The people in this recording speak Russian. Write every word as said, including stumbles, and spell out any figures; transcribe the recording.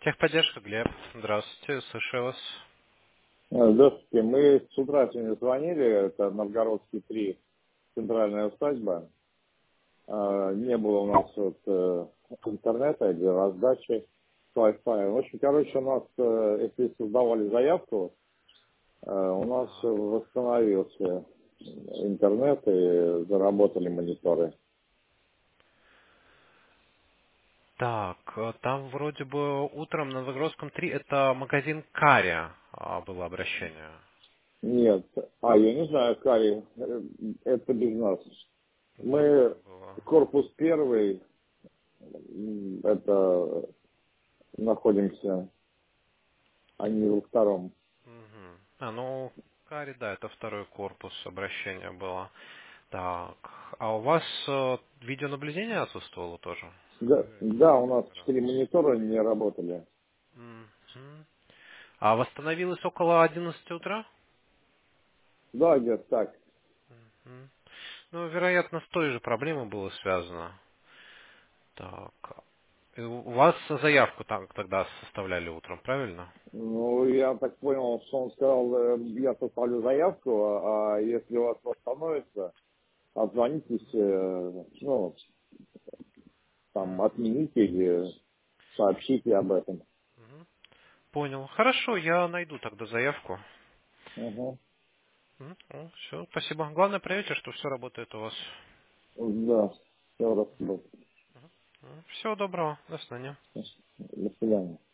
Техподдержка, Глеб. Здравствуйте, слушаю вас. Э, Здравствуйте. Мы с утра сегодня звонили, это Новгородский три, центральная усадьба. А, Не было у нас вот, э, интернета для раздачи с Wi-Fi. В общем, короче, у нас, э, если создавали заявку, э, у нас Так. восстановился интернет и заработали мониторы. Так, э, там вроде бы утром на Новгородском три это магазин Каря а, было обращение. Нет, а я не знаю, Кари, э, это без нас. Мы Другое было. корпус первый, м, это находимся. Они во втором. Мгм. А, ну, Кари, да, это второй корпус обращения было. Так, а у вас э, видеонаблюдение отсутствовало тоже? Да, Или да, у нас как раз? четыре монитора не работали. Мгм. А восстановилось около одиннадцати утра? Да, где-то так. Мгм. Ну, вероятно, с той же проблемой было связано. Так. И У вас заявку там тогда составляли утром, правильно? Ну, я так понял, что он сказал, э, я составлю заявку, а а если у вас восстановится, отзвонитесь, э, ну, там, Мгм. отмените или сообщите об этом. Мгм. Понял. Хорошо, я найду тогда заявку. Угу. Все, спасибо. Главное, проверьте, что все работает у вас. Да, все, раз. Всего доброго. До свидания. До свидания.